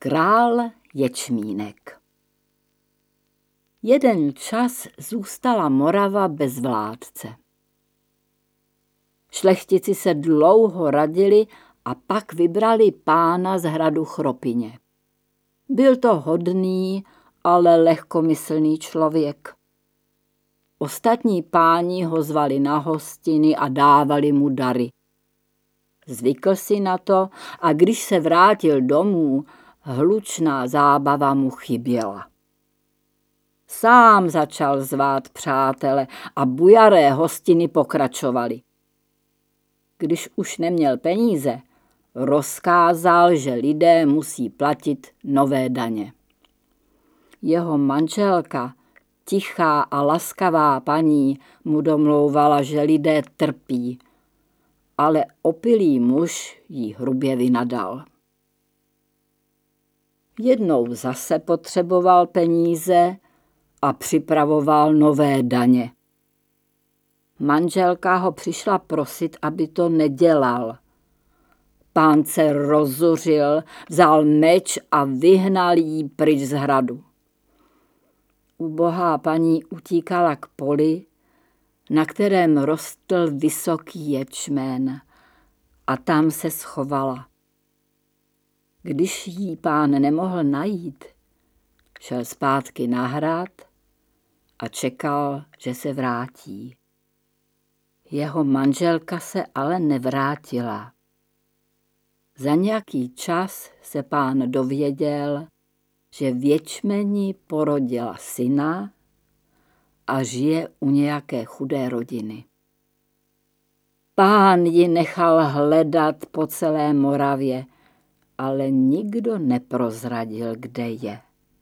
Král ječmínek. Jeden čas zůstala Morava bez vládce. Šlechtici se dlouho radili a pak vybrali pána z hradu Chropyně. Byl to hodný, ale lehkomyslný člověk. Ostatní páni ho zvali na hostiny a dávali mu dary. Zvykl si na to a když se vrátil domů, hlučná zábava mu chyběla. Sám začal zvát přátele a bujaré hostiny pokračovaly. Když už neměl peníze, rozkázal, že lidé musí platit nové daně. Jeho manželka, tichá a laskavá paní, mu domlouvala, že lidé trpí, ale opilý muž jí hrubě vynadal. Jednou zase potřeboval peníze a připravoval nové daně. Manželka ho přišla prosit, aby to nedělal. Pán se rozzuřil, vzal meč a vyhnal jí pryč z hradu. Ubohá paní utíkala k poli, na kterém rostl vysoký ječmen, a tam se schovala. Když jí pán nemohl najít, šel zpátky na hrad a čekal, že se vrátí. Jeho manželka se ale nevrátila. Za nějaký čas se pán dověděl, že v ječmeni porodila syna a žije u nějaké chudé rodiny. Pán ji nechal hledat po celé Moravě, ale nikdo neprozradil, kde je.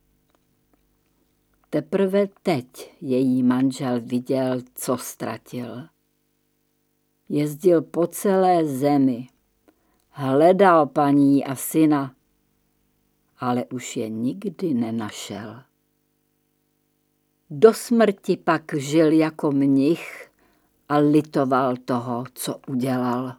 Teprve teď její manžel viděl, co ztratil. Jezdil po celé zemi, hledal paní a syna, ale už je nikdy nenašel. Do smrti pak žil jako mnich a litoval toho, co udělal.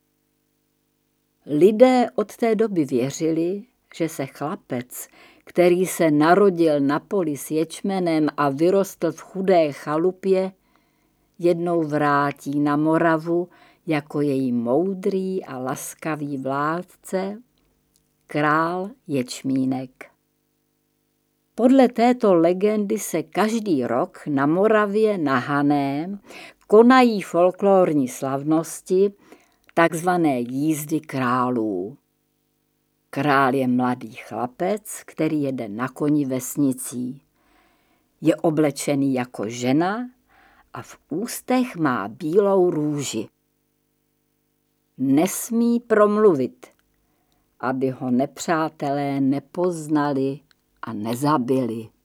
Lidé od té doby věřili, že se chlapec, který se narodil na poli s ječmenem a vyrostl v chudé chalupě, jednou vrátí na Moravu jako její moudrý a laskavý vládce, král ječmínek. Podle této legendy se každý rok na Moravě na Haném konají folklorní slavnosti, takzvané jízdy králů. Král je mladý chlapec, který jede na koni vesnicí. Je oblečený jako žena a v ústech má bílou růži. Nesmí promluvit, aby ho nepřátelé nepoznali a nezabili.